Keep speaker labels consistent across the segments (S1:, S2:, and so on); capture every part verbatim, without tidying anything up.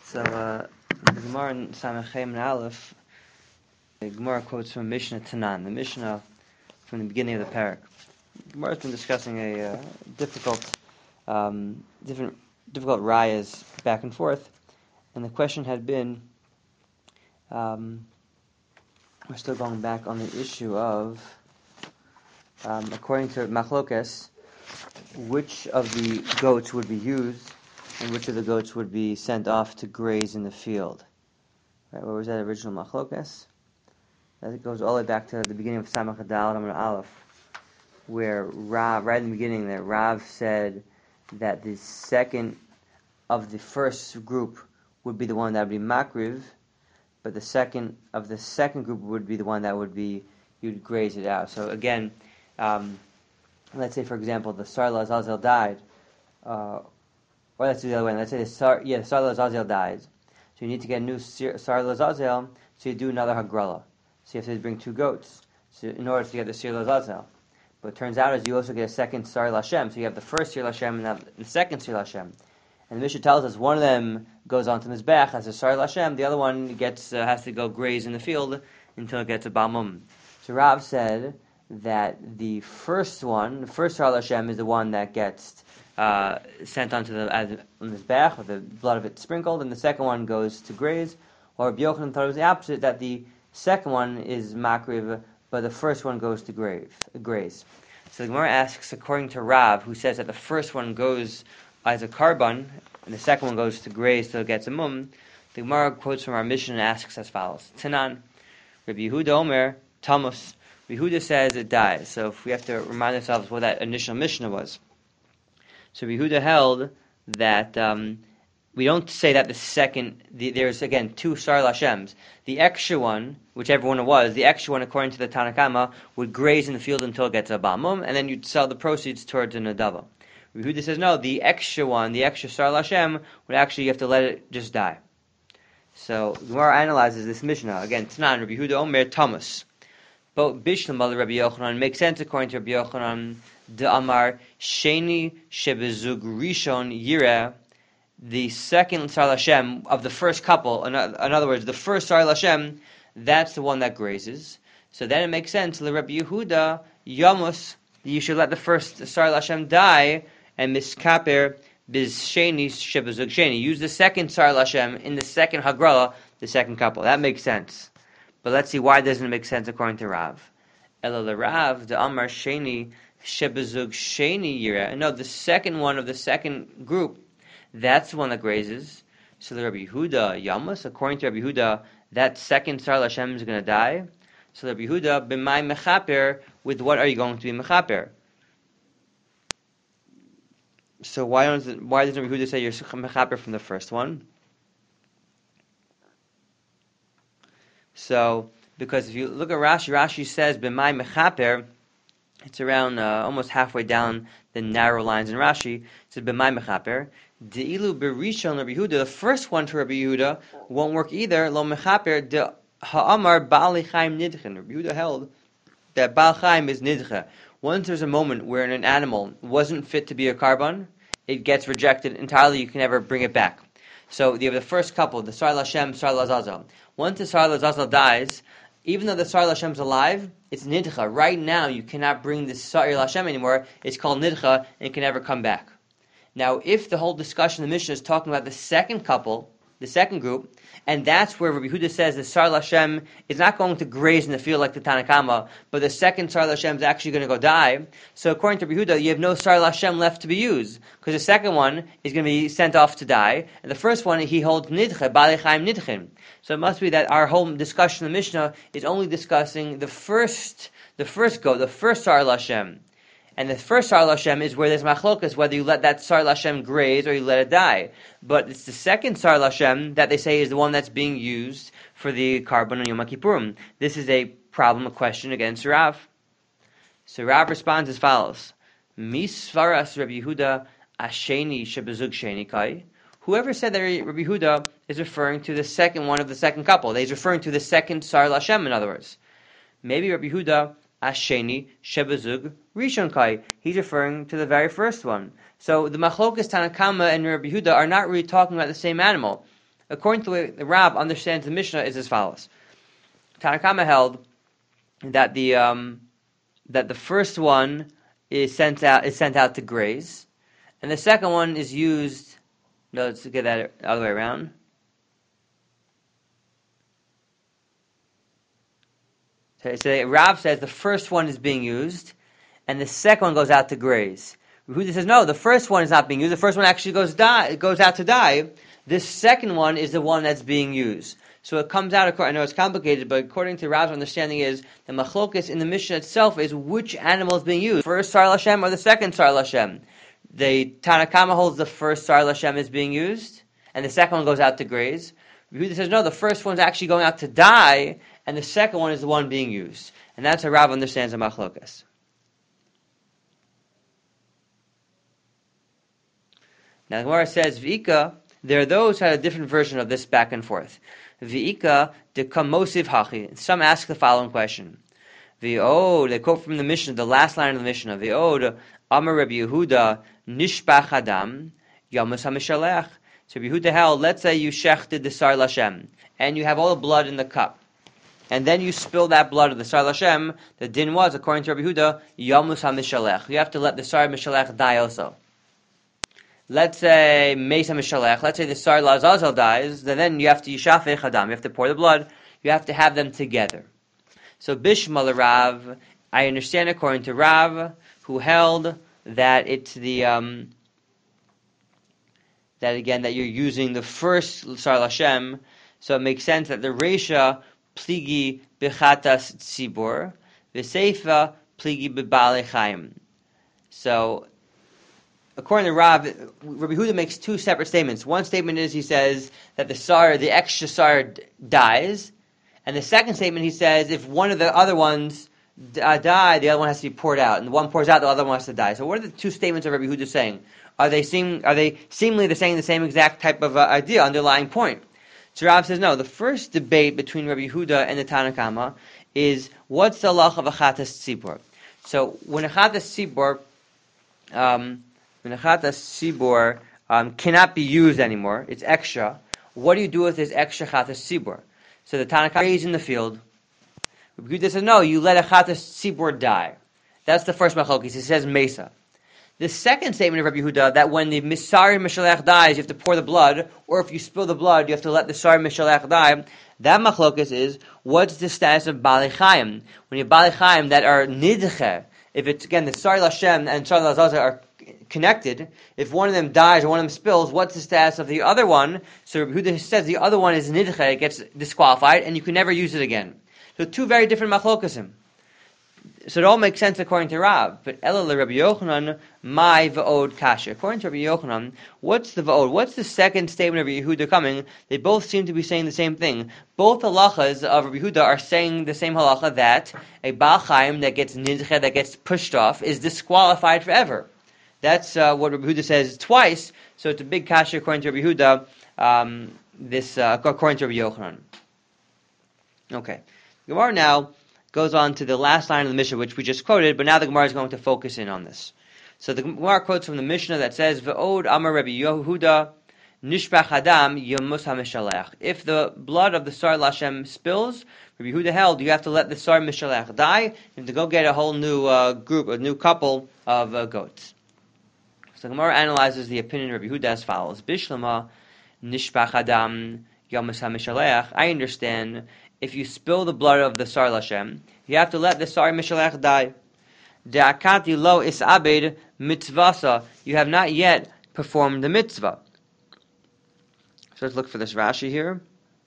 S1: So, uh, the Gemara in Samachem and Aleph, the Gemara quotes from Mishnah Tanan, the Mishnah from the beginning of the parak. The Gemara has been discussing a uh, difficult, um, different, difficult rayas back and forth, and the question had been, um, we're still going back on the issue of, um, according to Machlokes, which of the goats would be used, and which of the goats would be sent off to graze in the field. Right, where was that original Machlokes? That goes all the way back to the beginning of Samach Adal and Aleph, where Rav, right in the beginning there, Rav said that the second of the first group would be the one that would be Makriv, but the second of the second group would be the one that would be, you'd graze it out. So again, um, let's say, for example, the Sar Azazel died, uh, or let's do the other way. Let's say the Sar, yeah, the Sar Azazel dies. So you need to get a new Sar Azazel, so you do another Hagrala. So you have to bring two goats so in order to get the Sar Azazel. But it turns out is you also get a second Sar Lashem. So you have the first Sar Lashem and the second Sar Lashem. And the Mishnah tells us one of them goes on to Mizbech as a Sar Lashem, the other one gets uh, has to go graze in the field until it gets a Balmum. So Rav said that the first one, the first Sar Lashem, is the one that gets uh, sent onto the as on this bach with the blood of it sprinkled, and the second one goes to graze. Or Rabbi Yochanan thought it was the opposite, that the second one is makriv, but the first one goes to grave, graze. So the Gemara asks, according to Rav, who says that the first one goes as a karban, and the second one goes to graze till it gets a mum, the Gemara quotes from our Mishnah and asks as follows: Tanan, Rabbi Yehuda Omer, Tamus. Rabbi Yehuda says it dies. So if we have to remind ourselves what that initial Mishnah was. So Rabbi Yehuda held that um, we don't say that the second, the, there's again two Sar Lashems. The extra one, whichever one it was, the extra one according to the Tanakama would graze in the field until it gets a Bamum, and then you'd sell the proceeds towards a Nadava. Rabbi Yehuda says no, the extra one, the extra Sar Lashem, would actually, you have to let it just die. So Gemara analyzes this Mishnah, again, Tanan, Rabbi Yehuda Omer, Thomas. But Bishlam Rabbi Yochanan makes sense according to Rabbi Yochanan. The Amar Sheni Shebezug Rishon Yireh, the second Sar Lashem of the first couple. In, in other words, the first Sar Lashem, that's the one that grazes. So then it makes sense. Le Rabbi Yehuda Yamus, you should let the first Sar Lashem die, and Miskaper Biz Sheni Shebezug Sheni. Use the second Sar Lashem in the second Hagrala, the second couple. That makes sense. But let's see why doesn't it make sense according to Rav. Ela le Rav the Amar Sheni Shebezug Sheni Yira. No, the second one of the second group, that's the one that grazes. So the Rabbi Yehuda Yamas, according to Rabbi Yehuda, that second Sar Lashem is going to die. So the Rabbi Yehuda b'may mechaper, with what are you going to be mechaper? So why don't why doesn't Rabbi Yehuda say you're mechaper from the first one? So, because if you look at Rashi, Rashi says, B'may mechaper, it's around uh, almost halfway down the narrow lines in Rashi. It says, B'may mechaper. De'ilu berishon Rabbi Yehuda, the first one to Rabbi Yehuda, won't work either. Lo mechaper, de ha'amar ba'ali chaim nidchen. Rabbi Yehuda held that ba'al chaim is nidche. Once there's a moment where an animal wasn't fit to be a karban, it gets rejected entirely, you can never bring it back. So you have the first couple, the Sar Lashem, Sar Lazazel. Once the Sar Lazazel dies, even though the Sar Lashem's alive, it's nidcha. Right now, you cannot bring the Sar Lashem anymore. It's called nidcha, and it can never come back. Now, if the whole discussion in the Mishnah is talking about the second couple, the second group, and that's where Rabbi Yehuda says the Sar Lashem is not going to graze in the field like the Tanakama, but the second Sar Lashem is actually going to go die. So according to Rabbi Yehuda, you have no Sar Lashem left to be used, because the second one is going to be sent off to die, and the first one he holds nidche, ba'alei chaim nidchen. So it must be that our whole discussion in the Mishnah is only discussing the first, the first go, the first Sar Lashem. And the first Sar Lashem is where there's machlokas, whether you let that Sar Lashem graze or you let it die. But it's the second Sar Lashem that they say is the one that's being used for the karban on Yom Kippurim. This is a problem, a question against Rav. So Rav responds as follows: Misvaras Rabbi Yehuda Asheni Shebezug Sheni Kai. Whoever said that Rabbi Yehuda is referring to the second one of the second couple. He's referring to the second Sar Lashem, in other words. Maybe Rabbi Yehuda Asheni Shebezug Rishon Kai. He's referring to the very first one. So the Machlokas Tanakama and Rabbi Yehuda are not really talking about the same animal. According to the way the Rab understands the Mishnah is as follows. Tanna Kama held that the um, that the first one is sent out is sent out to graze, and the second one is used. No, let's get that all the way around. So, so Rav says the first one is being used, and the second one goes out to graze. Yehuda says no, the first one is not being used. The first one actually goes die, goes out to die. This second one is the one that's being used. So it comes out. I know it's complicated, but according to Rav's understanding, is the machlokes in the Mishnah itself is which animal is being used, first Sar Lashem or the second Sar Lashem. The Tanna Kama holds the first Sar Lashem is being used, and the second one goes out to graze. Yehuda says no, the first one's actually going out to die, and the second one is the one being used, and that's how Rav understands the machlokes. Now the Gemara says V'ika. There are those who had a different version of this back and forth. V'ika de kamosiv hachi. Some ask the following question. V'od, they quote from the Mishnah, the last line of the Mishnah. V'od, Amar Rabbi Yehuda, nishbach adam, yamus hamishalech. So Rabbi Yehuda held, let's say you shechted the Sar Lashem, and you have all the blood in the cup. And then you spill that blood of the Sar Lashem. The din was, according to Rabbi Yehuda, yamus hamishalech. You have to let the Sar Mishalech die also. Let's say Mesa Mishalech, let's say the Sar Lazazel dies, then you have to Yishafeh Chadam, you have to pour the blood, you have to have them together. So Bishmal Rav, I understand according to Rav, who held that it's the, um, that again, that you're using the first Sar Lashem, so it makes sense that the Reisha Pligi Bechatas Tzibor, the Seifa Pligi Bebale Chaim. So, according to Rav, Rabbi Yehuda makes two separate statements. One statement is he says that the sar, the extra sar, d- dies, and the second statement he says if one of the other ones d- uh, die, the other one has to be poured out, and the one pours out, the other one has to die. So, what are the two statements of Rabbi Yehuda saying? Are they seem are they seemingly they're saying the same exact type of uh, idea, underlying point? So Rav says no. The first debate between Rabbi Yehuda and the Tanna Kama is what's the halach of a chatas tzibor. So when a chatas tzibor um, When a chatas tzibor um, cannot be used anymore, it's extra. What do you do with this extra chatas tzibor? So the Tanna Kama is in the field. Rabbi Yehuda says, no, you let a chatas tzibor die. That's the first machlokes. He says mesa. The second statement of Rabbi Yehuda, that when the Sar Mishalech dies, you have to pour the blood, or if you spill the blood, you have to let the Sar Mishalech die. That machlokes is, what's the status of Bali Chaim? When you have Bali Chaim that are nidche, if it's, again, the Sar Lashem and Sar Lazazel are connected, if one of them dies or one of them spills, what's the status of the other one? So Rabbi Yehuda says the other one is nidche, it gets disqualified, and you can never use it again. So two very different machlokesim. So it all makes sense according to Rav. But Ela Rabbi Yochanan, my va'od kasha. According to Rabbi Yochanan, what's the va'od? What's the second statement of Rabbi Yehuda coming? They both seem to be saying the same thing. Both halachas of Rabbi Yehuda are saying the same halacha, that a Baal Chaim that gets nidche, that gets pushed off, is disqualified forever. That's uh, what Rabbi Yehuda says twice. So it's a big kasha according to Rabbi Yehuda. Um, this uh, according to Rabbi Yochanan. Okay, Gemara now goes on to the last line of the Mishnah, which we just quoted, but now the Gemara is going to focus in on this. So the Gemara quotes from the Mishnah that says, "Ve'od Amar Rabbi Yehuda, Nishbach Adam Yamus HaMishalech." If the blood of the Sar Lashem spills, Rabbi Yehuda held, you have to let the Sar Mishalech die. You have to go get a whole new uh, group, a new couple of uh, goats. So the Gemara analyzes the opinion of Rabbi Yehuda as follows: Bishlama Nishbach Adam Yamus HaMishalech. I understand. If you spill the blood of the Sar Lashem, you have to let the Sar Mishalech die. De'akati lo isabed mitzvasa. You have not yet performed the mitzvah. So let's look for this Rashi here.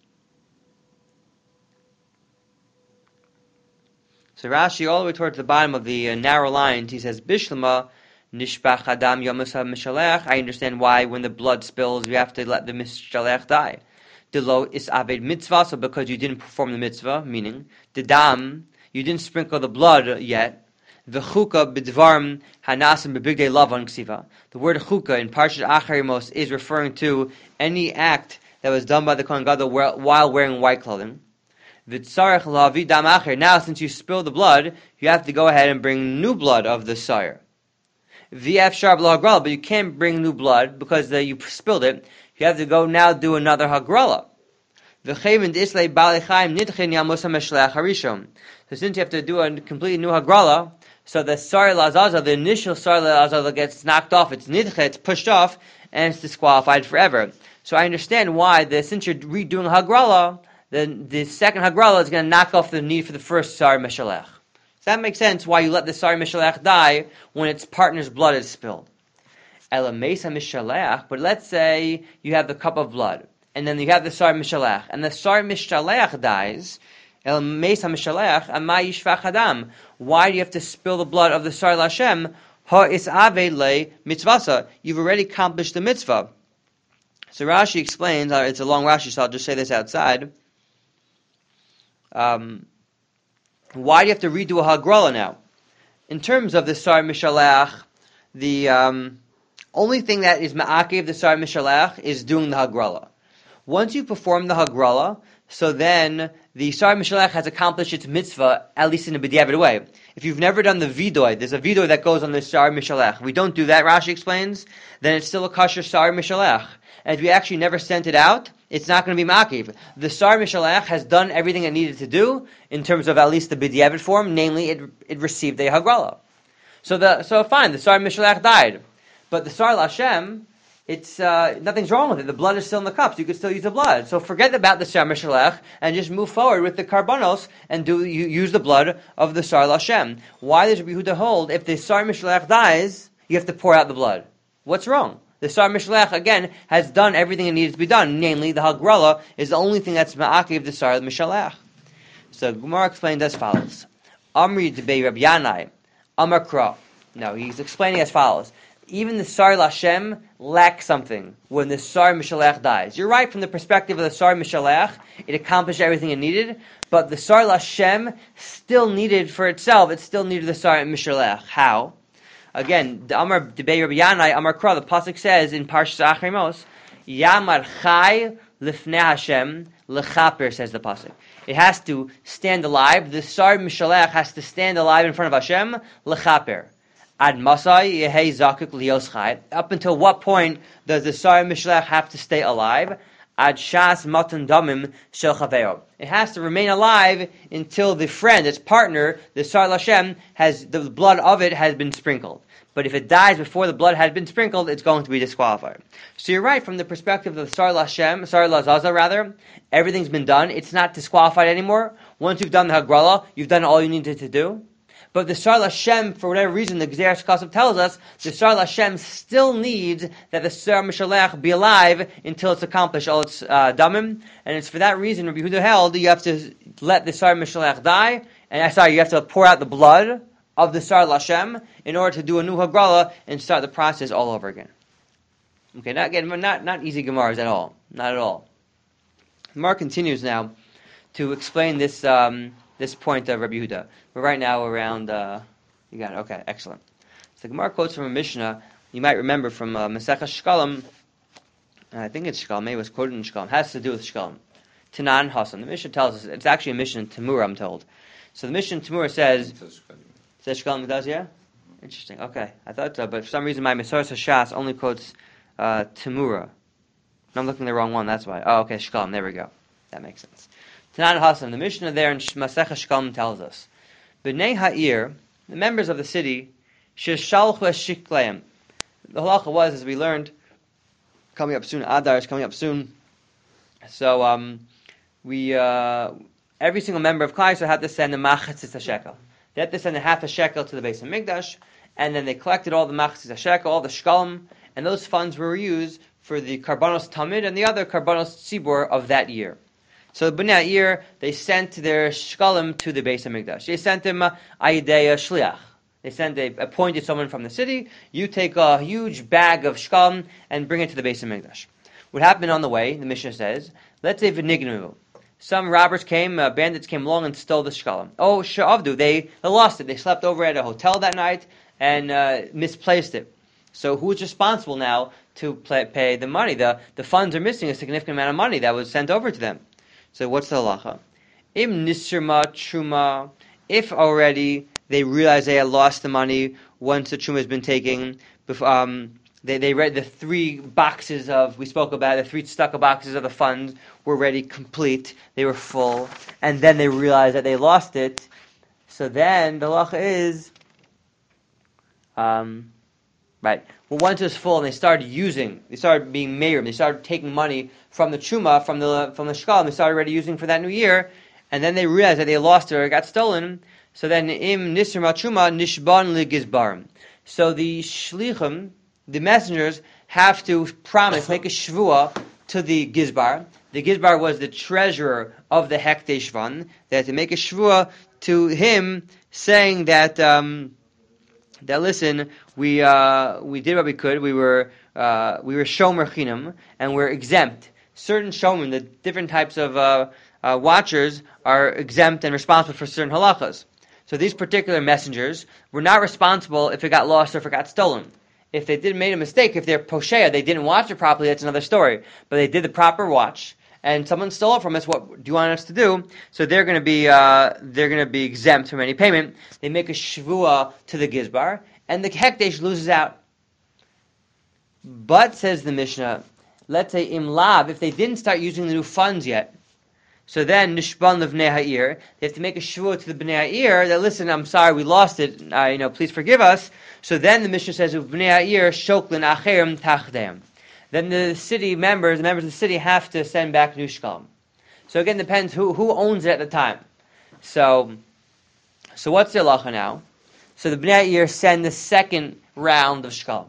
S1: So Rashi, all the way towards the bottom of the uh, narrow lines, he says, Bishlama nishbach adam yamus ha-mishalech. I understand why when the blood spills, you have to let the mishalech die. The lo is aved mitzvah, so because you didn't perform the mitzvah, meaning the dam, you didn't sprinkle the blood yet. The chuka b'dvarm hanasim b'bigdei lavan ksiva. The word chuka in Parshat Acharimos is referring to any act that was done by the Kohen Gadol while wearing white clothing. V'tzarech lavi dam acher. Now, since you spilled the blood, you have to go ahead and bring new blood of the sire. V'ef shar b'lo hagrala, but you can't bring new blood because uh, you spilled it. you have to go now do another hagrala. So since you have to do a completely new hagrala, so the sar l'azazah, the initial sar l'azazah gets knocked off, it's nidche, it's pushed off, and it's disqualified forever. So I understand why, the, since you're redoing hagrala, the, the second hagrala is going to knock off the need for the first sar mishalech. So that makes sense why you let the sar mishalech die when its partner's blood is spilled. Ela mesa mishalech, but let's say you have the cup of blood, and then you have the sar mishalech, and the sar mishalech dies. El mesa mishalech, amay yishvach adam. Why do you have to spill the blood of the sar l'Hashem? Ha isave le mitzvasa. You've already accomplished the mitzvah. So Rashi explains. Uh, it's a long Rashi, so I'll just say this outside. Um, why do you have to redo a hagrala now? In terms of the sar mishalech, the um, only thing that is ma'akev the sar mishalech is doing the hagrala. Once you perform the hagrala, so then the sar mishalech has accomplished its mitzvah, at least in a b'diavad way. If you've never done the vidoy, there's a vidoy that goes on the sar mishalech. We don't do that, Rashi explains, then it's still a kosher sar mishalech. And if we actually never sent it out, it's not going to be ma'akev. The sar mishalech has done everything it needed to do in terms of at least the b'diavad form, namely it it received a hagrala. So the so fine, the sar mishalech died. But the sar l'Hashem, it's uh, nothing's wrong with it. The blood is still in the cups. You could still use the blood. So forget about the sar mishalech and just move forward with the karbanos and do you use the blood of the sar l'Hashem. Why does Rabbi Yehuda hold if the sar mishalech dies, you have to pour out the blood? What's wrong? The sar mishalech again has done everything it needed to be done. Namely, the hagrala is the only thing that's ma'akev the sar mishalech. So Gemara explains as follows: Amri debei Rabbi Yanai, Amar Kra. No, he's explaining as follows. Even the sar l'Hashem lacks something when the sar mishalech dies. You're right from the perspective of the sar mishalech, it accomplished everything it needed, but the sar l'Hashem still needed for itself, it still needed the sar mishalech. How? Again, the Amar Debei Rabbi Yanai, Amar Kra, the pasuk says in Parshas Achrimos, Yamar Chai Lifnei Hashem Lechaper, says the pasuk. It has to stand alive. The sar mishalech has to stand alive in front of Hashem Lechaper. Ad masai yehei zakuk lios chai. Up until what point does the sar mishalech have to stay alive? Ad shas matan damim shel chaveo. It has to remain alive until the friend, its partner, the sar l'Hashem, has the blood of it has been sprinkled. But if it dies before the blood had been sprinkled, it's going to be disqualified. So you're right from the perspective of the sar l'Hashem, sar l'Azaza rather. Everything's been done. It's not disqualified anymore. Once you've done the hagrala, you've done all you needed to do. But the sar l'Hashem, for whatever reason, the Gzeras Kasav tells us, the sar l'Hashem still needs that the sar mishalech be alive until it's accomplished all its uh, damim. And it's for that reason, Rabbi Yehuda held, you have to let the sar mishalech die, and uh, sorry, you have to pour out the blood of the sar l'Hashem in order to do a new hagrala and start the process all over again. Okay, not again, not not easy Gemaras at all, not at all. Gemara continues now to explain this. Um, This point of Rabbi Yehuda. We're right now around, uh, you got it, okay, excellent. So the Gemara quotes from a Mishnah, you might remember from uh, Masechah Shkalim, I think it's Shkalim, maybe it was quoted in Shkalim, has to do with Shkalim. Tanan Hasan. The Mishnah tells us, it's actually a Mishnah in Tamura, I'm told. So the Mishnah in Tamura says, says Shkalim, it does, yeah? Mm-hmm. Interesting, okay. I thought so, but for some reason my Mesoras HaShas only quotes uh, Tamura. No, I'm looking at the wrong one, that's why. Oh, okay, Shkalim, there we go. That makes sense. Tanan Hasan, the Mishnah there in Masechah Shkalim tells us, B'nei Ha'ir, the members of the city, Sheshalchu Eshikleim. The halacha was, as we learned, coming up soon, Adar is coming up soon. So um, we, uh, every single member of Klal Yisrael had to send a machatzis a shekel. They had to send a half a shekel to the Beis HaMikdash, and then they collected all the machatzis a shekel, all the shkalim, and those funds were used for the karbanos tamid and the other karbanos tzibur of that year. So B'nai Ha'ir, they sent their shkalim to the Beis HaMikdash. They sent them uh, ayidei shliach. They sent, they appointed someone from the city. You take a huge bag of shkalim and bring it to the Beis HaMikdash. What happened on the way, the Mishnah says, let's say v'nignu. Some robbers came, uh, bandits came along and stole the shkalim. Oh, sha'avdu, they, they lost it. They slept over at a hotel that night and uh, misplaced it. So who's responsible now to play, pay the money? The, the funds are missing a significant amount of money that was sent over to them. So what's the halacha? Im nisrma truma, if already they realize they had lost the money once the truma has been taken, um, They they read the three boxes of, we spoke about, the three stucco boxes of the funds were ready, complete, they were full, and then they realized that they lost it. So then the halacha is, um, right, well, once it was full and they started using, they started being meir, they started taking money from the truma, from the from the shkal, and they started already using for that new year, and then they realized that they lost it or it got stolen. So then im nisr truma nishban ligizbarim. So the shlichim, the messengers, have to promise, make a shvua to the gizbar. The gizbar was the treasurer of the hekdesh fund. They had to make a shvua to him, saying that um, that listen, we uh, we did what we could. We were uh, we were shomer chinam, and we're exempt. Certain shomer, the different types of uh, uh, watchers, are exempt and responsible for certain halachas. So these particular messengers were not responsible if it got lost or if it got stolen. If they did made a mistake, if they're poshea, they didn't watch it properly, that's another story. But they did the proper watch, and someone stole it from us. What do you want us to do? So they're going to be uh, they're going to be exempt from any payment. They make a shvua to the gizbar, and the hekdesh loses out. But says the Mishnah, let's say imlav, if they didn't start using the new funds yet. So then, nishban of bnei ha'ir, they have to make a shvua to the bnei ha'ir that, listen, I'm sorry, we lost it, uh, you know, please forgive us. So then the Mishnah says, bnei ha'ir shoklin acherim tachdem. Then the city members, the members of the city have to send back new shkalim. So again, depends who, who owns it at the time. So, so what's the halacha now? So the bnei ha'ir send the second round of shkalim.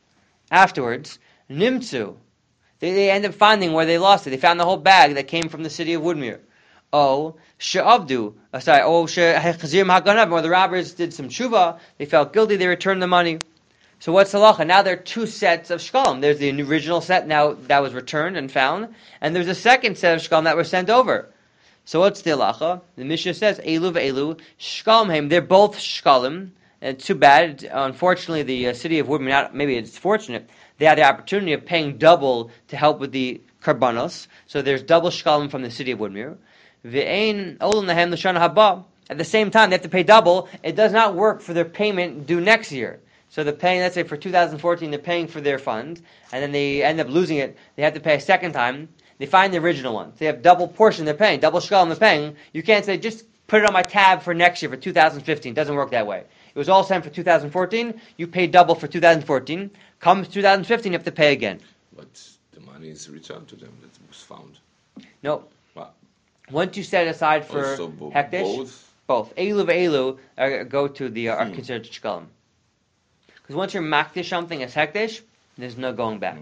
S1: Afterwards, nimtzu. They, they end up finding where they lost it. They found the whole bag that came from the city of Woodmere. Oh, she'avdu. Uh, sorry, oh, she'chazir ha'ganav. Or the robbers did some tshuva. They felt guilty. They returned the money. So what's the halacha? Now there are two sets of shkalim. There's the original set now that was returned and found, and there's a second set of shkalim that were sent over. So what's the halacha? The Mishnah says, Elu ve'elu, shkalim heim. They're both shkalim. And too bad. Unfortunately, the uh, city of Woodmere, maybe it's fortunate, they had the opportunity of paying double to help with the karbanos. So there's double shkalim from the city of Woodmere. Ve'ein olam lahem l'shana haba. At the same time, they have to pay double. It does not work for their payment due next year. So they're paying, let's say for two thousand fourteen, they're paying for their fund, and then they end up losing it. They have to pay a second time. They find the original one. They have double portion they're paying, double shkalim they're paying. You can't say, just put it on my tab for next year, for two thousand fifteen. It doesn't work that way. It was all sent for two thousand fourteen. You paid double for two thousand fourteen. Comes two thousand fifteen, you have to pay again.
S2: But the money is returned to them that was found.
S1: No.
S2: What?
S1: Once you set it aside for
S2: Also, bo-
S1: hekdesh,
S2: both?
S1: both. Elu ve'elu uh, go to the, uh, are
S2: Hmm.
S1: considered shkalim. Because once you're makdish something as hekdesh, there's no going back.
S2: Hmm.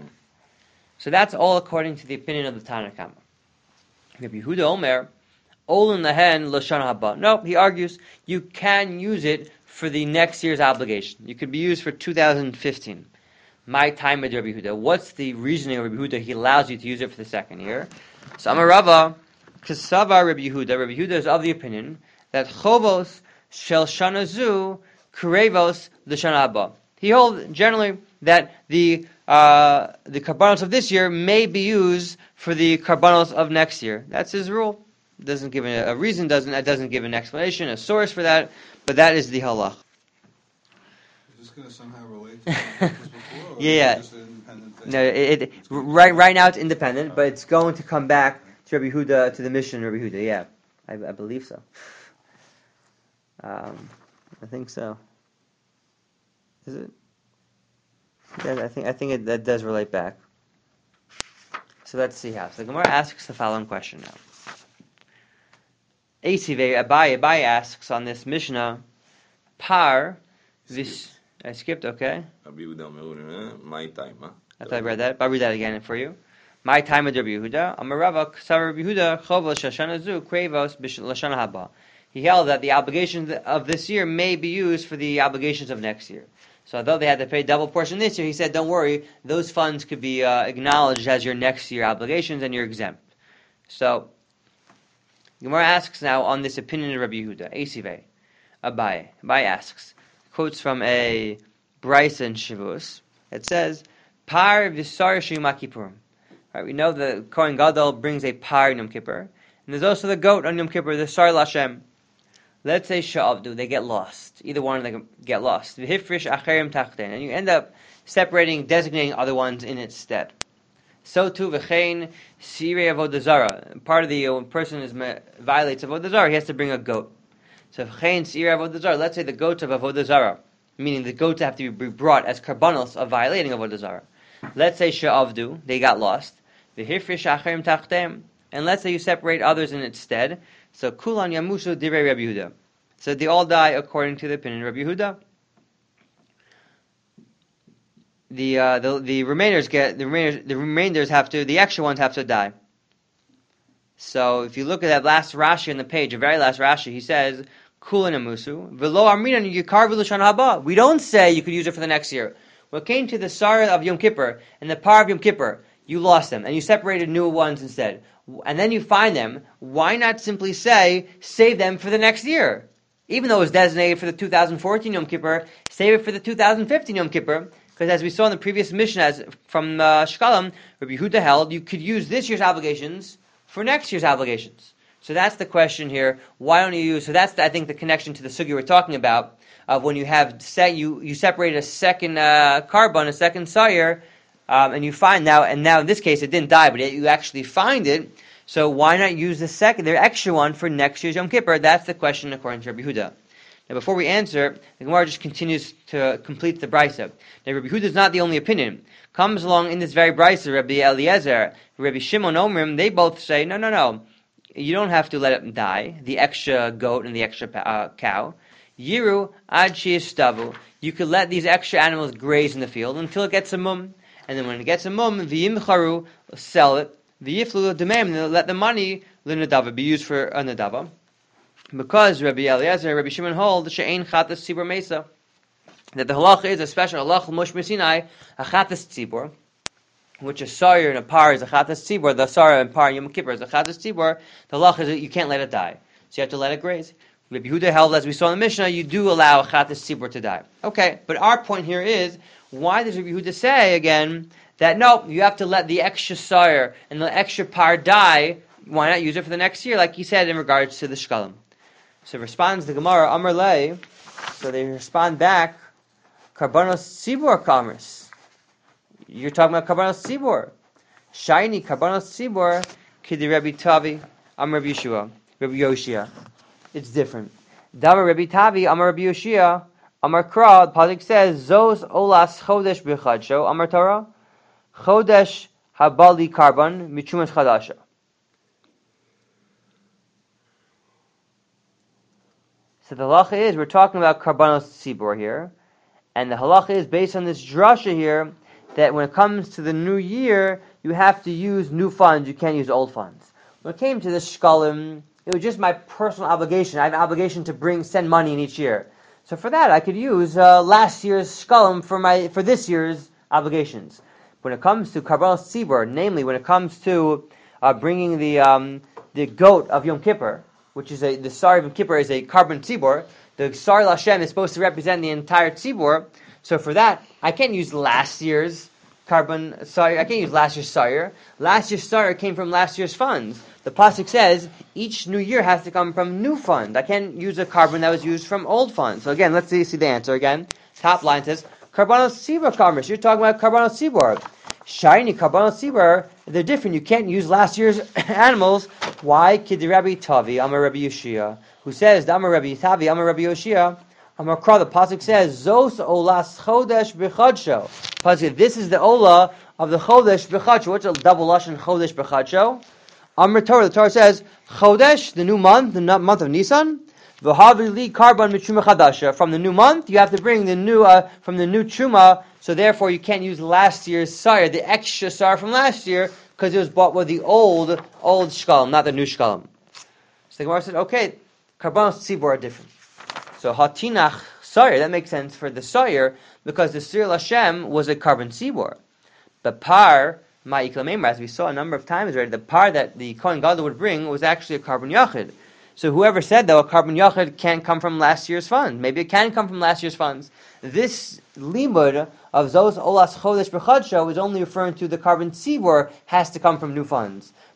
S1: So that's all according to the opinion of the Tanna Kama. Rabbi Yehuda Omer, Olin lahen l'shana haba. No, he argues you can use it for the next year's obligation. You could be used for two thousand fifteen. My time with Rabbi Yehuda. What's the reasoning of Rabbi Yehuda? He allows you to use it for the second year. So Amar Rava, Kasava Rabbi Yehuda. Rabbi Yehuda is of the opinion that chovos shel shana zu kurevos l'shana haba. He holds generally that the uh, the karbanos of this year may be used for the karbanos of next year. That's his rule. Doesn't give a, a reason. Doesn't that doesn't give an explanation, a source for that. But that is the halach.
S3: Is this going to somehow relate to what was before, or
S1: Yeah, yeah.
S3: is it just an independent thing?
S1: No, it, it right right now it's independent, but it's going to come back to Rabbi Huda, to the mission of Rabbi Huda. Yeah, I, I believe so. Um, I think so. Is it? Yeah, I think I think it, that does relate back. So let's see how. So the Gemara asks the following question now. Eisivei Abaye Abaye asks on this Mishnah, Par, this I skipped. Okay,
S2: Rabbi Yehuda Omer, my time, huh?
S1: I thought I read that. But I'll read that again for you. My time with Rabbi Yehuda. Amarava Ksav Rabbi Yehuda Chovos Shashana Zu Krevos L'Shana Haba. He held that the obligations of this year may be used for the obligations of next year. So although they had to pay double portion this year, he said, don't worry, those funds could be uh, acknowledged as your next year obligations and you're exempt. So, Gemara asks now on this opinion of Rabbi Yehuda, Eisivei, Abaye. Abaye asks, quotes from a Brisa in Shavuos. It says, Par v'sar sheyom kippurim. Right, we know the Kohen Gadol brings a par in Yom Kippur, and there's also the goat on Yom Kippur, the sar l'Hashem. let's say sha'avdu, they get lost. Either one of them get lost. V'hifrish acherim tachten, and you end up separating, designating other ones in its stead. So too, v'chein sirei avodah zara. Part of the when person is violates avodah zara, he has to bring a goat. So v'chein sirei avodah zara. Let's say the goats of avodah zara, meaning the goats have to be brought as karbanos of violating avodah zara. Let's say sha'avdu, they got lost. V'hifrish acherim tachten, and let's say you separate others in its stead. So kulan yamushu divrei Rabbi Yehuda. So they all die according to the opinion of Rabbi Yehuda. The uh, the the remainders get the remainders the remainders have to the extra ones have to die. So if you look at that last Rashi on the page, the very last Rashi, he says kulan yamusu v'lo amrinan yikar v'lushan haba. We don't say you could use it for the next year. When it came to the Sarah of Yom Kippur and the Par of Yom Kippur, you lost them and you separated new ones instead. And then you find them, why not simply say, save them for the next year? Even though it was designated for the two thousand fourteen Yom Kippur, save it for the two thousand fifteen Yom Kippur, because as we saw in the previous Mishnah as from uh, Shkalim, Rabbi Yehuda held, you could use this year's obligations for next year's obligations. So that's the question here, why don't you use, so that's, the, I think, the connection to the sugi we're talking about, of when you have, set, you, you separate a second uh, carbon, a second sire, Um, and you find now, and now in this case it didn't die, but it, you actually find it. So why not use the second, the extra one for next year's Yom Kippur? That's the question according to Rabbi Yehuda. Now, before we answer, the Gemara just continues to complete the brisa. Now, Rabbi Yehuda is not the only opinion. Comes along in this very brisa, Rabbi Eliezer, Rabbi Shimon Omrim. They both say, no, no, no, you don't have to let it die. The extra goat and the extra uh, cow. Yiru ad sheyistavu. You could let these extra animals graze in the field until it gets a mum. And then when it gets a mum, v'yimcharu, sell it, v'yiflu demem, and let the money l'nadava be used for a nadava. Because Rabbi Eliezer, Rabbi Shimon hold she'ein chatas tzibur mesa, that the halacha is a special halacha Moshe Sinai, a chatas tzibur, which a sawyer and a par is a chatas tzibur. The sawyer and par in Yom Kippur is a chatas tzibur. The halacha is that you can't let it die, so you have to let it graze. Rabbi Yehuda held, as we saw in the Mishnah, you do allow a chatas tzibur to die. Okay, but our point here is, why does Rabbi Yehuda say, again, that no, you have to let the extra sire and the extra par die, why not use it for the next year, like he said in regards to the shkalim? So responds the Gemara, Amar Lei, so they respond back, Karbanos Tzibur Commerce. You're talking about Karbanos Tzibur. Shiny Karbanos Tzibur, Kidi Rabbi Tavi, Amar Rabbi Yeshua, Rabbi Yoshia. It's different. Dama Rabbi Tavi, Amar Rabbi Yoshia, Amar Kra, the Pasuk says, Zos olas chodesh b'chadsho, Amar Torah, chodesh habali karban, mitrumas chadasha. So the halacha is, we're talking about karbanos tzibur here, and the halacha is based on this drasha here, that when it comes to the new year, you have to use new funds, you can't use old funds. When it came to the shkalim, it was just my personal obligation. I have an obligation to bring, send money in each year. So for that, I could use uh, last year's shkalim for my for this year's obligations. When it comes to karbanos tzibur, namely when it comes to uh, bringing the um, the goat of Yom Kippur, which is a the sar of Yom Kippur is a carbon tzibur. The sar Lashem is supposed to represent the entire tzibur. So for that, I can't use last year's carbon sire. I can't use last year's sire. Last year's sire came from last year's funds. The pasuk says each new year has to come from new funds. I can't use a carbon that was used from old funds. So again, let's see, see the answer again. Top line says karbanos tzibur commerce. You're talking about karbanos tzibur. Shiny karbanos tzibur, they're different. You can't use last year's animals. Why? Kid Rabbi Tavi, Amar Rabbi Yoshia, who says Amar Rabbi Tavi, Amar Rabbi Yoshia. Amar Kra, the pasuk says Zos olas chodesh b'chadsho. Pasuk, this is the ola of the chodesh b'chadsho. What's a double lashon chodesh b'chadsho? Amar Torah, the Torah says, Chodesh, the new month, the month of Nisan, V'havili karban mitruma chadasha. From the new month, you have to bring the new, uh, from the new truma, so therefore you can't use last year's sire, the extra sire from last year, because it was bought with the old, old shkalim, not the new shkalim. So the Gemara said, okay, karbanos tzibur are different. So hatinach sire, that makes sense for the sire, because the Sir Hashem was a carbon tzibur. But par, as we saw a number of times already, the par that the Kohen Gadol would bring was actually a carbon yachid. So whoever said, though, a carbon yachid can't come from last year's funds, maybe it can come from last year's funds. This limud of Zos Olas Chodesh B'chadsho is only referring to the carbon tzibur has to come from new funds.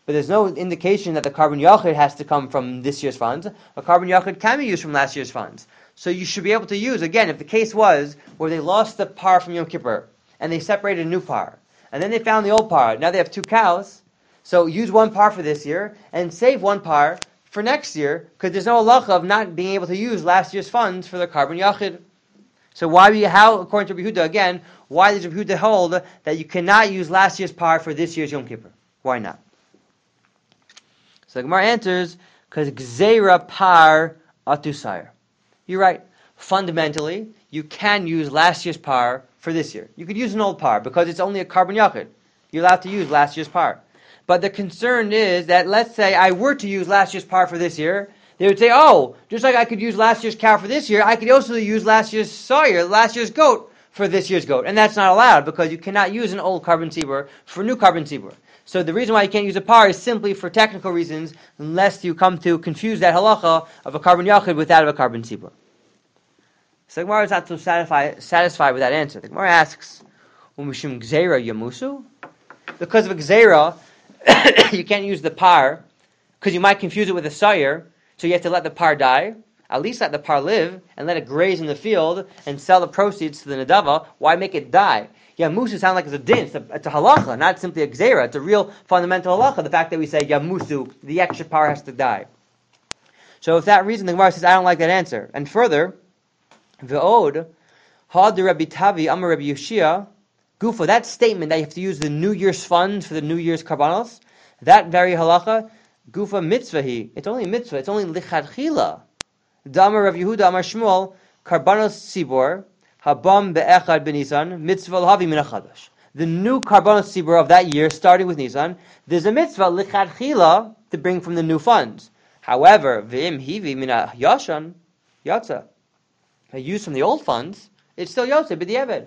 S1: but there's no indication that the carbon yachid has to come from this year's funds. A carbon yachid can be used from last year's funds. So you should be able to use, again, if the case was where they lost the par from Yom Kippur, and they separated a new par, and then they found the old par, now they have two cows, so use one par for this year, and save one par for next year, because there's no halacha of not being able to use last year's funds for the carbon yachid. So why, we, how, according to Rabbi Yehuda, again, why does Rabbi Yehuda hold that you cannot use last year's par for this year's Yom Kippur? Why not? So the Gemara answers, because gzeira par atusayr. You're right. Fundamentally, you can use last year's par for this year. You could use an old par because it's only a carbon yachid. You're allowed to use last year's par. But the concern is that, let's say I were to use last year's par for this year, they would say, oh, just like I could use last year's cow for this year, I could also use last year's sawyer, last year's goat for this year's goat. And that's not allowed because you cannot use an old carbon tzibur for new carbon tzibur. So the reason why you can't use a par is simply for technical reasons, unless you come to confuse that halacha of a carbon yachid with that of a carbon tzibur. So the Gemara is not so satisfied, satisfied with that answer. The Gemara asks, Umishum gzeira yamusu? Because of a gzeira, you can't use the par, because you might confuse it with a sawyer, so you have to let the par die. At least let the par live, and let it graze in the field, and sell the proceeds to the nadava. Why make it die? Yamusu sounds like it's a din, it's a, it's a halacha, not simply a gzeira. It's a real fundamental halacha, the fact that we say yamusu, the extra par has to die. So for that reason, the Gemara says, I don't like that answer. And further, Ve'od, had the Rabbi Tavi, Amar Rabbi Yoshia, Gufa, that statement that you have to use the New Year's funds for the New Year's karbanos, that very halacha, Gufa mitzvahi, it's only a mitzvah, it's only lichadchila. Damar Rav Yehuda, Amar Shmuel, karbanos tzibor, habam be'echad b'Nisan, mitzvah l'havi min hachadash. The new karbanos tzibor of that year, starting with Nisan, there's a mitzvah lichadchila to bring from the new funds. However, ve'im hivi min yashan, yatza. Used from the old funds, it's still Yosef, b'di'eved.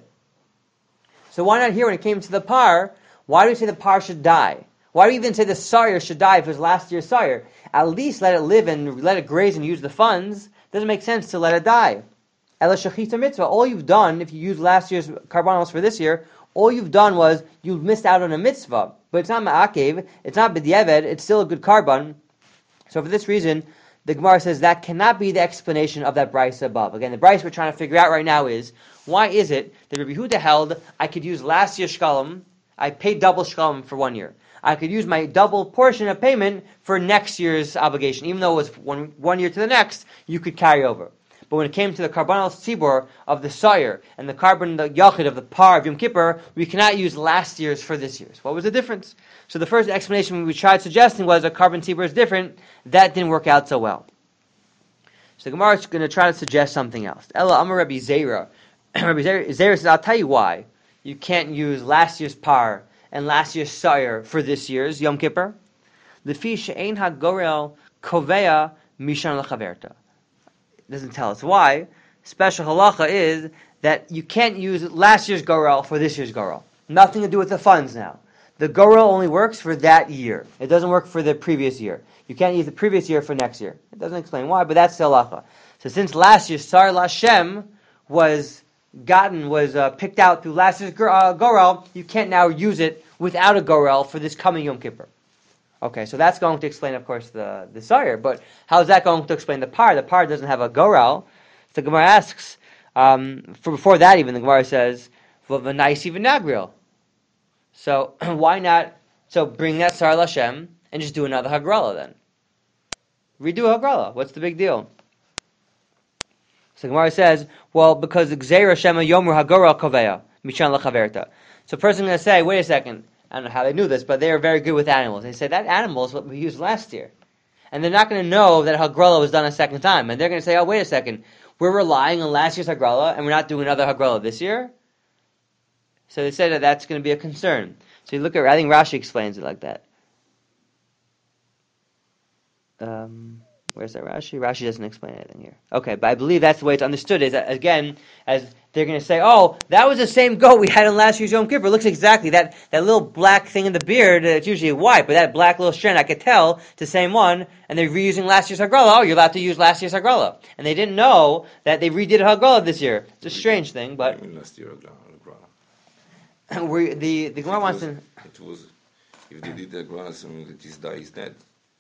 S1: So why not here when it came to the par, why do we say the par should die? Why do we even say the sire should die if it was last year's sire? At least let it live and let it graze and use the funds. Doesn't make sense to let it die. Ela shachita mitzvah. All you've done, if you use last year's karbanos for this year, all you've done was you missed out on a mitzvah. But it's not ma'akev, it's not b'di'eved, it's still a good karban. So for this reason, the Gemara says that cannot be the explanation of that brisa above. Again, the brisa we're trying to figure out right now is, why is it that Rabbi Yehuda held I could use last year's shkalim, I paid double shkalim for one year. I could use my double portion of payment for next year's obligation. Even though it was one, one year to the next, you could carry over. But when it came to the karbanos tzibor of the sawyer and the carbon the yachid of the par of Yom Kippur, we cannot use last year's for this year's. What was the difference? So the first explanation we tried suggesting was a carbon tzibor is different. That didn't work out so well. So the Gemara is going to try to suggest something else. Ella Amar Rabbi Zera. Rabbi Zera says, I'll tell you why you can't use last year's par and last year's sawyer for this year's Yom Kippur. Lefi she'ein hagorel kovea mishan lechaverta. Doesn't tell us why. Special halacha is that you can't use last year's gorel for this year's gorel. Nothing to do with the funds now. The gorel only works for that year. It doesn't work for the previous year. You can't use the previous year for next year. It doesn't explain why, but that's the halacha. So since last year's Sar Lashem was gotten, was uh, picked out through last year's uh, gorel, you can't now use it without a gorel for this coming Yom Kippur. Okay, so that's going to explain, of course, the, the sire, but how is that going to explain the par? The par doesn't have a gorel. So the Gemara asks, um, for before that even, the Gemara says, v'naisi v'nagril. So why not, so bring that Sar Lashem and just do another Hagrala then. Redo Hagrala. What's the big deal? So the Gemara says, well, because the Gzeira Shema Yomur Hagora Kovea, Mishan Lachaverta. So a person's going to say, wait a second, I don't know how they knew this, but they are very good with animals. They say, that animal is what we used last year. And they're not going to know that Hagrala was done a second time. And they're going to say, oh, wait a second, we're relying on last year's Hagrala, and we're not doing another Hagrala this year? So they say that that's going to be a concern. So you look at, I think Rashi explains it like that. Um, where's that Rashi? Rashi doesn't explain anything here. Okay, but I believe that's the way it's understood, is that, again, as they're going to say, oh, that was the same goat we had in last year's Yom Kippur. It looks exactly, that, that little black thing in the beard, it's usually white, but that black little strand, I could tell, it's the same one, and they're reusing last year's Hagrala. Oh, you're allowed to use last year's Hagrala. And they didn't know that they redid Hagrala this year. It's a strange thing, but...
S2: Last year, Hagrala.
S1: we, the, the Gemara wants to...
S2: It was If they did the Agrala, so that his die is dead.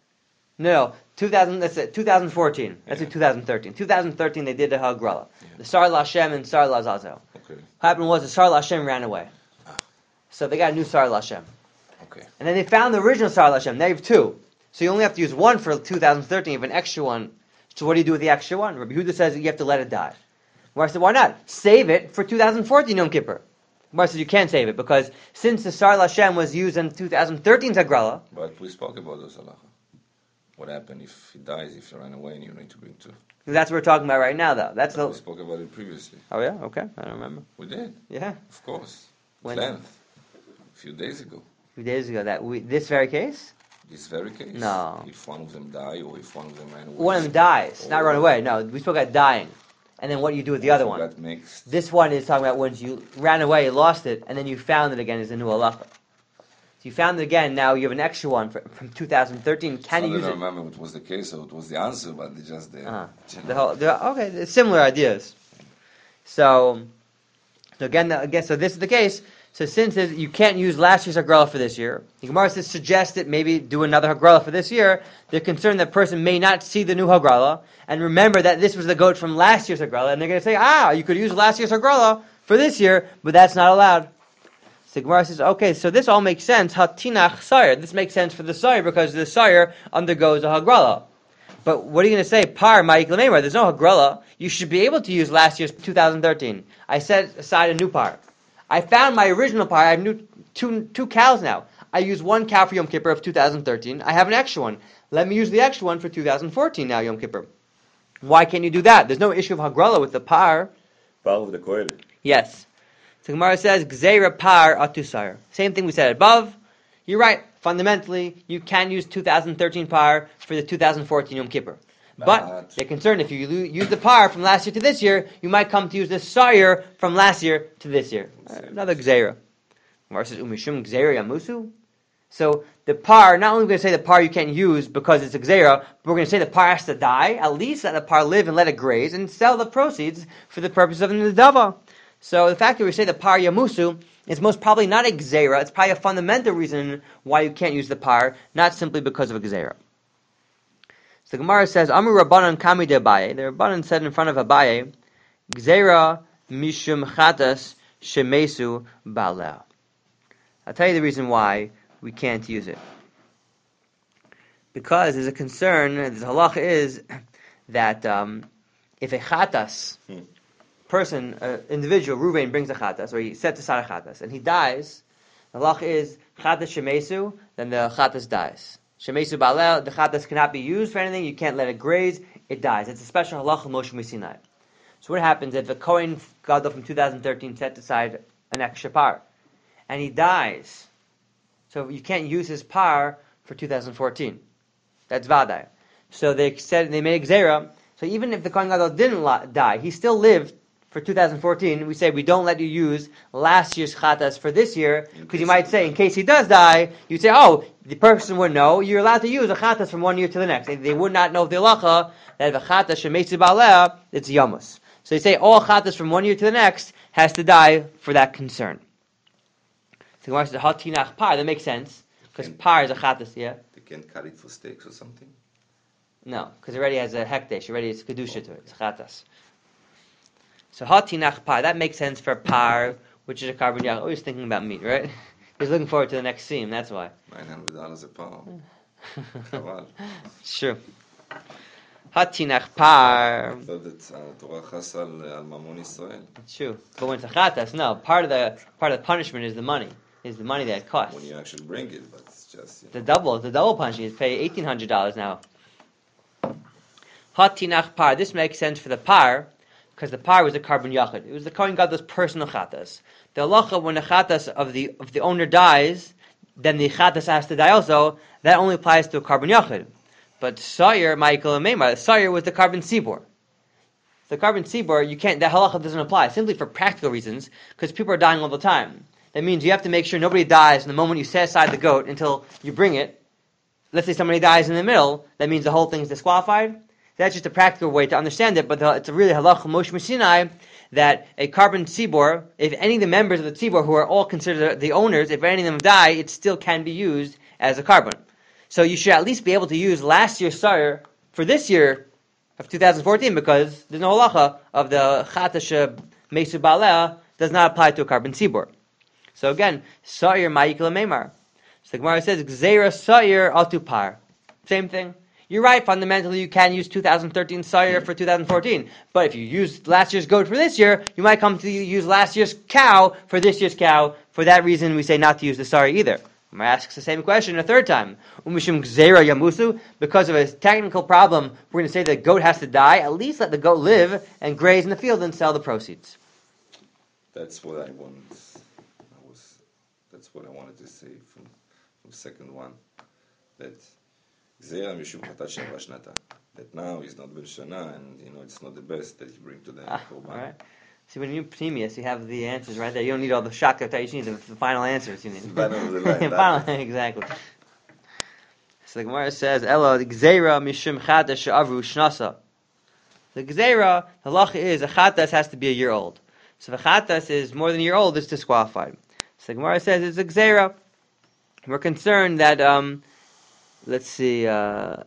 S1: No, two thousand. That's it. twenty fourteen. That's
S2: Yeah.
S1: it. twenty thirteen. twenty thirteen, they did the Hagrala.
S2: Yeah.
S1: The Sar Lashem and Sar Lazazel.
S2: Okay.
S1: What happened was the Sar Lashem ran away,
S2: Ah.
S1: so they got a new Sar Lashem,
S2: Okay.
S1: and then they found the original Sar Lashem. Now you have two, so you only have to use one for two thousand thirteen. You have an extra one. So what do you do with the extra one? Rabbi Yehuda says that you have to let it die. Gemara said, why not? Save it for two thousand fourteen Yom Kippur. Gemara says you can't save it because since the Sar Lashem was used in twenty thirteen's Hagrala,
S2: But we spoke about those halacha. What happened if he dies, if he ran away, and you need to bring two?
S1: that's what we're talking about right now, though. That's
S2: But
S1: the.
S2: we spoke about it previously.
S1: Oh yeah, okay, I don't remember.
S2: We did,
S1: Yeah,
S2: of course.
S1: When?
S2: Length. A few days ago.
S1: a few days ago. That we this very case.
S2: This very case.
S1: No.
S2: If one of them die or if one of them ran away.
S1: One of them dies, not
S2: Or-
S1: run away. No, we spoke about dying, and then what do you do with the other one?
S2: That makes.
S1: This one is talking about once you ran away, you lost it, and then you found it again as a new halacha. So you found it again. Now you have an extra one for, from two thousand thirteen. Can
S2: I
S1: you use
S2: don't
S1: it?
S2: remember what was the case or what was the answer, but it's just the.
S1: Uh-huh.
S2: general-
S1: The whole, the, okay, it's similar ideas. So, so again, the, again, so this is the case. So since it- you can't use last year's Hagrala for this year, the Gemara says suggest that maybe do another Hagrala for this year. They're concerned that person may not see the new Hagrala and remember that this was the goat from last year's Hagrala, and they're going to say, ah, you could use last year's Hagrala for this year, but that's not allowed. So the Gemara says, okay, so this all makes sense. Hatinach Sire. This makes sense for the Sire because the Sire undergoes a Hagrala. But what are you going to say? Par Ma'ik Lamemar. There's no Hagrala. You should be able to use last year's two thousand thirteen. I set aside a new par. I found my original par. I have new, two, two cows now. I use one cow for Yom Kippur of two thousand thirteen. I have an extra one. Let me use the extra one for two thousand fourteen now, Yom Kippur. Why can't you do that? There's no issue of Hagrala with the par.
S2: Part of the Kohen.
S1: Yes. So Gemara says, Gzeira par atusar. Same thing we said above. You're right. Fundamentally, you can use two thousand thirteen par for the two thousand fourteen Yom Kippur. But,
S2: But-
S1: they're concerned if you lo- use the par from last year to this year, you might come to use the sire from last year to this year. Uh, another Gzeira. Gemara says, Umishum Gzeira Yamusu. So the par, not only are we going to say the par you can't use because it's a Gzeira, but we're going to say the par has to die. At least let the par live and let it graze and sell the proceeds for the purpose of an Nadava. So the fact that we say the par Yamusu is most probably not a Gzeira. It's probably a fundamental reason why you can't use the par, not simply because of a Gzeira. So the Gemara says, Amru Rabbanan Kami de Abaye. The Rabbanan said in front of Abaye, Gzeira Mishum Chatas Shemesu Baleh. I'll tell you the reason why we can't use it. Because there's a concern, the halacha is that um, if a chatas,
S2: Hmm.
S1: person, uh, individual, Ruvain brings a chatas, or he sets aside a chatas, and he dies, the halacha is chatas shemesu, then the chatas dies. Shemesu balel, the chatas cannot be used for anything, you can't let it graze, it dies. It's a special halacha Moshe Sinai. So what happens if the Kohen Gadol from two thousand thirteen set aside an extra par, and he dies? So you can't use his par for two thousand fourteen. That's Vadai. So they said they made a Gzeira. So even if the Kohen Gadol didn't li- die, he still lived for two thousand fourteen. We say we don't let you use last year's Chatas for this year, because you might say, in case he does die, you'd say, oh, the person would know, you're allowed to use a Chatas from one year to the next. They, they would not know the halacha that if a Chatas shemetzi baleh, it's Yamus. So they say all Chatas from one year to the next has to die for that concern. So Gemara says, Hatinach par, that makes sense, because
S2: Okay.
S1: par is a Chatas, yeah?
S2: They can't cut it for steaks or something.
S1: No, because it already has a hekdesh, already it's kedusha to it. It's chatas. So hatinach par, that makes sense for par, which is a carbon yach. Always thinking about meat, right? He's looking forward to the next seam. That's why.
S2: nine hundred dollars a pound. Chaval.
S1: It's true. Hatinach par.
S2: I thought that uh, Torah chas al, al Mamon Israel.
S1: It's true. But when it's a chatas, no. Part of the part of the punishment is the money. Is the money that it costs.
S2: When you actually bring it, but it's just. You know,
S1: The double, the double punishment is pay eighteen hundred dollars now. Hatinach par. This makes sense for the par, because the par was a carbon yachid. It was the Kohen Gadol's personal chatas. The halacha, when the chatas of the of the owner dies, then the chatas has to die also. That only applies to a carbon yachid. But Sayer, Michael and Meimar, Sayer was the carbon sibor. The carbon sibor, you can't. That halacha doesn't apply simply for practical reasons, because people are dying all the time. That means you have to make sure nobody dies in the moment you set aside the goat until you bring it. Let's say somebody dies in the middle, that means the whole thing is disqualified. That's just a practical way to understand it, but the, it's a really halacha Moshe Sinai that a carbon tzibor, if any of the members of the tzibor who are all considered the owners, if any of them die, it still can be used as a carbon. So you should at least be able to use last year's sar for this year of two thousand fourteen, because there's no halacha of the chatash mesu baleh does not apply to a carbon tzibor. So again, sa'ir ma'ikla meimar. So the Gemara says, gzeira sa'ir altupar. Same thing. You're right, fundamentally you can use two thousand thirteen sa'ir for two thousand fourteen. But if you use last year's goat for this year, you might come to use last year's cow for this year's cow. For that reason, we say not to use the sa'ir either. Gemara asks the same question a third time. Umishum gzeira yamusu. Because of a technical problem, we're going to say the goat has to die. At least let the goat live and graze in the field and sell the proceeds.
S2: That's what I want. I was. That's what I wanted to say from from the second one. That Gzeira mishum chatat sheva shnata. That now he's not ben shana, and you know it's not the best that you bring to the
S1: Ah,
S2: korban.
S1: all right. See, when you're Pneumius, you have the answers right there. You don't need all the shaka. You just need the, the final answers. You need.
S2: Bottom of the line,
S1: Final, exactly. So the Gemara says, "Elo gzeira mishum chatas she'avru shnasa." The gzeira, the halacha is a chatas has to be a year old. So if a chatas is more than a year old, it's disqualified. So the Gemara says it's a gzeira. We're concerned that, um, let's see, uh,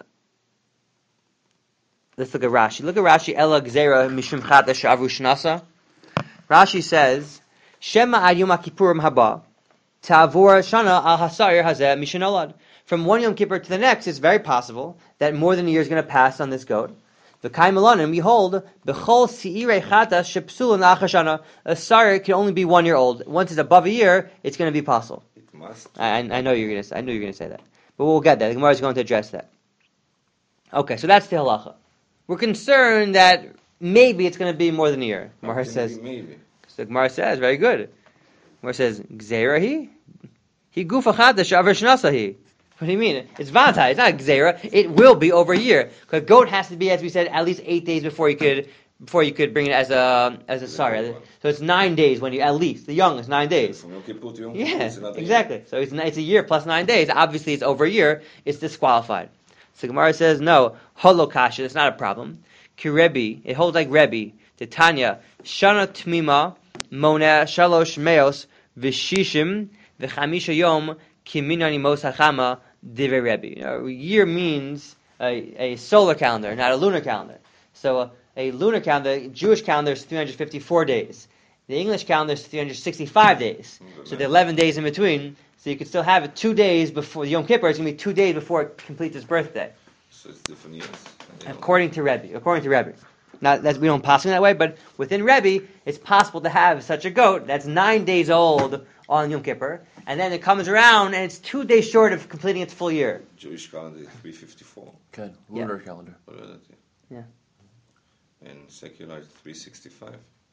S1: let's look at Rashi. Look at Rashi, Ela gzeira mishum chatas she'avru shnasa. Rashi says, Shema ad Yom Kippurim haba, ta'avur shana al hasayir hazeh mishanolad. From one Yom Kippur to the next, it's very possible that more than a year is going to pass on this goat. The Kai Melanim, we hold, B'chol si'irei chatas shepsulun achashana. A sayir can only be one year old. Once it's above a year, it's going to be possible.
S2: It must.
S1: I, I know you're going to. I knew you were going to say that, but we'll get that. The Gemara is going to address that. Okay, so that's the halacha. We're concerned that maybe it's going to be more than a year. Gemara says.
S2: Maybe.
S1: So the Gemara says, very good. Gemara says, Gzeira he? He gufa chadash aver shnasa he. What do you mean? It's vantai. It's not Gzeira. It will be over a year. Because goat has to be, as we said, at least eight days before you could before you could bring it as a as a sorry. So it's nine days when you at least the young is nine days.
S2: From Yom Kippur to Yom Kippur,
S1: Yeah,
S2: it's another
S1: exactly.
S2: year.
S1: So it's it's a year plus nine days. Obviously, it's over a year. It's disqualified. So Gemara says no. Holokasha. It's not a problem. Kirebi. It holds like Rebbe. Titania. Shana Tmima. Mona Shalosh Meos Vishishim V'chamisha Yom Kiminani Mos Hachama Divrei Rebbe. You know, a year means a, a solar calendar, not a lunar calendar. So a, a lunar calendar, Jewish calendar is three hundred fifty-four days. The English calendar is three hundred sixty-five days. So the eleven days in between. So you could still have it two days before Yom Kippur. It's going to be two days before it completes its birthday,
S2: So it's different years.
S1: according to Rebbe. According to Rebbe. Not that we don't pass it that way, but within Rebbe, it's possible to have such a goat that's nine days old on Yom Kippur, and then it comes around and it's two days short of completing its full year.
S2: Jewish calendar is three fifty-four.
S4: Okay, lunar calendar.
S1: Yeah.
S2: And secular is three sixty-five.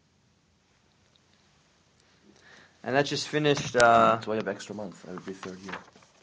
S1: And that just finished. Uh,
S4: So I have extra month. That would be third year.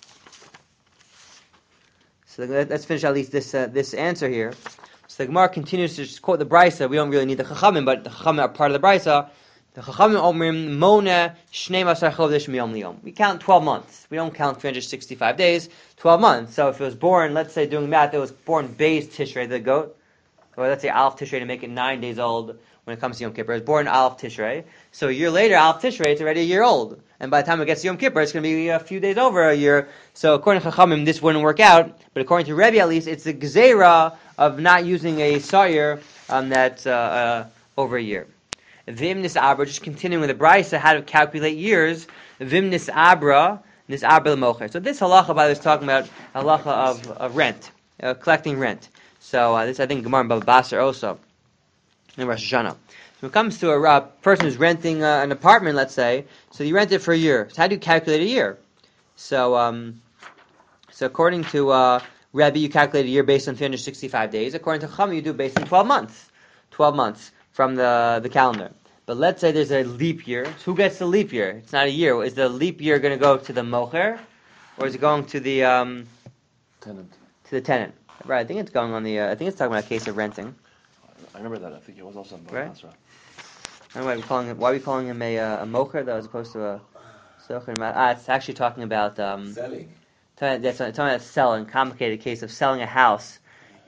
S1: so let- let's finish at least this uh, this answer here. So the Gemara continues to just quote the Brisa. We don't really need the Chachamim, but the Chachamim are part of the Brisa. The Chachamim omrim mona shnei masar chodesh miyom liyom. We count twelve months. We don't count three hundred sixty-five days. Twelve months. So if it was born, let's say doing math, it was born Beis Tishrei, the goat, or let's say Aleph Tishrei to make it nine days old when it comes to Yom Kippur. It was born Aleph Tishrei. So a year later, Aleph Tishrei, it's already a year old. And by the time it gets to Yom Kippur, it's going to be a few days over a year. So according to Chachamim, this wouldn't work out. But according to Rebbe, at least, it's the Gzeira of not using a Sa'ir um, that's uh, uh, over a year. Vim Nisabra, just continuing with the Brisa, how to calculate years. Vim Nisabra, Nisabra l'mocher. So this halacha, by the way, is talking about halacha of, of rent, uh, collecting rent. So uh, this, I think, Gemara and Baba Basar also, in Rosh Hashanah. When it comes to a uh, person who's renting uh, an apartment, let's say, so you rent it for a year. So how do you calculate a year? So, um, so according to uh, Rebbe, you calculate a year based on three hundred sixty-five days. According to Chum, you do based on twelve months. twelve months from the, the calendar. But let's say there's a leap year. So who gets the leap year? It's not a year. Is the leap year going to go to the mocher, or is it going to the um,
S4: Tenant.
S1: to the tenant? Right. I think it's going on the. Uh, I think it's talking about a case of renting.
S4: I remember that. I think it was also in
S1: Right.
S4: Basra.
S1: I don't know why we calling him. Why are we calling him a uh, a mocher though, as opposed to a socher? Ah, it's actually talking about um,
S2: Selling.
S1: talking, that's talking about selling. Complicated case of selling a house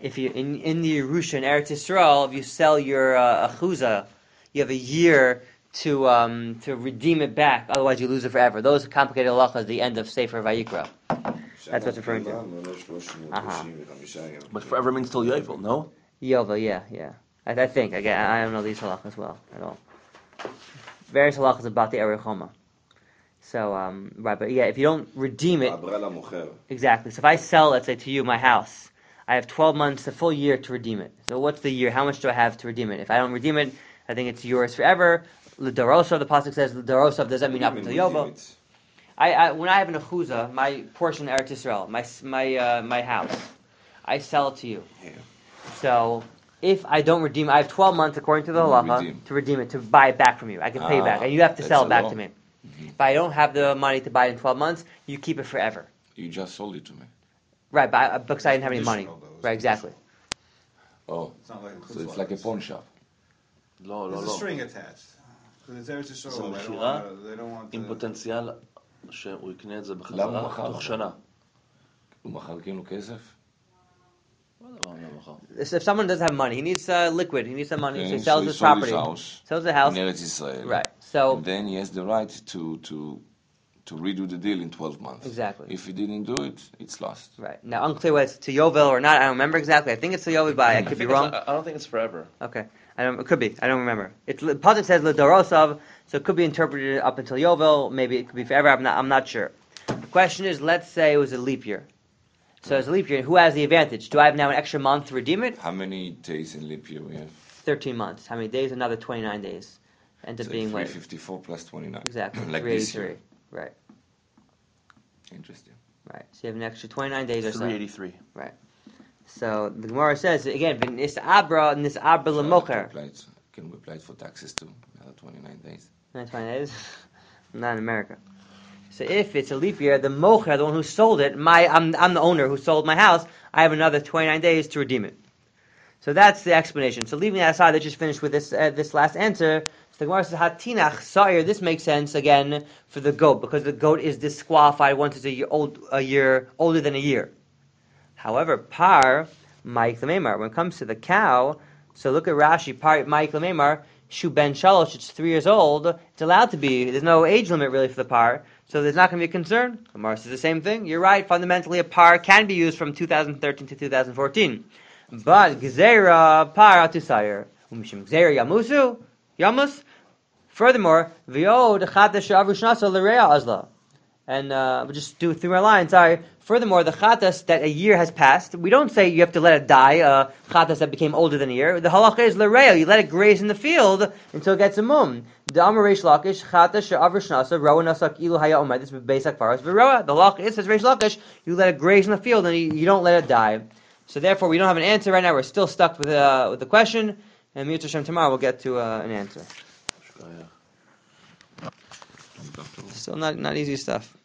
S1: if you in, in the Yerusha in Eretz Yisrael, if you sell your uh, achuzah, you have a year to um, to redeem it back. Otherwise, you lose it forever. Those complicated halachas at the end of Sefer Vayikra. That's what's referring to. Uh-huh.
S4: But forever means till Yovel, no?
S1: Yovel, yeah, yeah. I, I think again, I don't know these halachas well at all. Various halachas about the Erech Homa. So, um, right, but yeah, if you don't redeem it, exactly. So if I sell, let's say, to you my house, I have twelve months, a full year to redeem it. So what's the year? How much do I have to redeem it? If I don't redeem it, I think it's yours forever. L'darosov, the pasuk says, l'darosov doesn't mean up until Yovel. I, I when I have an achuzah, my portion of Eretz Yisrael, my my uh, my house, I sell it to you.
S2: Yeah.
S1: So if I don't redeem, I have twelve months according to the halacha
S2: redeem.
S1: to redeem it, to buy it back from you. I can pay
S2: Ah,
S1: back, and you have to
S2: that's
S1: sell
S2: a
S1: it back
S2: law.
S1: to me. If I don't have the money to buy it in twelve months, you keep it forever.
S2: You just sold it to me.
S1: Right, but I, because I didn't have any money.
S3: Conditional, though. It's
S1: Right, exactly.
S2: Oh,
S3: It's not like
S2: so it's like a pawn shop.
S4: לא, לא,
S3: There's a
S4: לא.
S3: string attached. Because it's Eretz
S4: זה
S3: Yisrael. They don't
S4: מכירה
S3: want. They don't want.
S4: עם
S3: the-
S4: פוטנציאל שהוא יקנה את זה
S2: למה הוא
S4: בחזרה
S2: מכר?
S4: תוך שנה.
S2: הוא מכר כאילו כסף?
S4: מה זה לא מכר?
S1: If someone doesn't have money, he needs uh, liquid, he needs some money, so he
S2: Okay,
S1: sells
S2: so he
S1: his
S2: sold his
S1: property.
S2: house
S1: Sells the house.
S2: in Eretz Israel.
S1: Right, so...
S2: And then he has the right to, to, to redo the deal in twelve months.
S1: Exactly.
S2: If he didn't do it, it's lost.
S1: Right, now unclear whether it's to Yovel or not, I don't remember exactly. I think it's to Yovel, but I could be
S4: think
S1: wrong.
S4: it's- I don't think it's forever.
S1: Okay, I don't. It could be. I don't remember. It's Pasuk says l'dorosov, so it could be interpreted up until Yovel. Maybe it could be forever. I'm not. I'm not sure. The question is, let's say it was a leap year. So it's a leap year. Who has the advantage? Do I have now an extra month to redeem it?
S2: How many days in leap year we have?
S1: Thirteen months. How many days? Another twenty-nine days. Ends up
S2: So
S1: being
S2: three
S1: what?
S2: fifty-four plus twenty-nine.
S1: Exactly.
S2: Like
S1: three
S2: this
S1: eighty-three.
S2: year.
S1: Right.
S2: Interesting.
S1: Right. So you have an extra twenty-nine days or so.
S4: three eighty-three.
S1: Right. So the Gemara says again, "V'nis abra, nis abra lemocher."
S2: Can we apply it for taxes too? Another twenty-nine days.
S1: That's fine. That is not in America. So if it's a leap year, the mocher, the one who sold it, my I'm I'm the owner who sold my house. I have another twenty-nine days to redeem it. So that's the explanation. So leaving that aside, let's just finish with this uh, this last answer. So the Gemara says, "Hatinach sa'ir." This makes sense again for the goat because the goat is disqualified once it's a year old, a year older than a year. However, par ma'ik lememar. When it comes to the cow, so look at Rashi. Par ma'ik lememar. Shu ben shalosh. It's three years old. It's allowed to be. There's no age limit really for the par, so there's not going to be a concern. The Gemara says the same thing. You're right. Fundamentally, a par can be used from two thousand thirteen to two thousand fourteen. But Gzeira par atusayir umishim Gzeira yamusu yamus. Furthermore, v'od chatash avushnasa l'reya azla, and uh, we'll just do it through our line. Sorry. Furthermore, the chatas that a year has passed, we don't say you have to let it die. Uh, chatas that became older than a year. The halacha is l'reya. You let it graze in the field until it gets a mum. The Amar Reish Lakish chatash avushnasa roa nasak ilu haya omad. This is basic faras v'roa. The halacha is says Reish Lakish. You let it graze in the field and you, you don't let it die. So therefore, we don't have an answer right now. We're still stuck with uh, with the question, and Mitzvah Shem tomorrow we'll get to uh, an answer. Still not not easy stuff.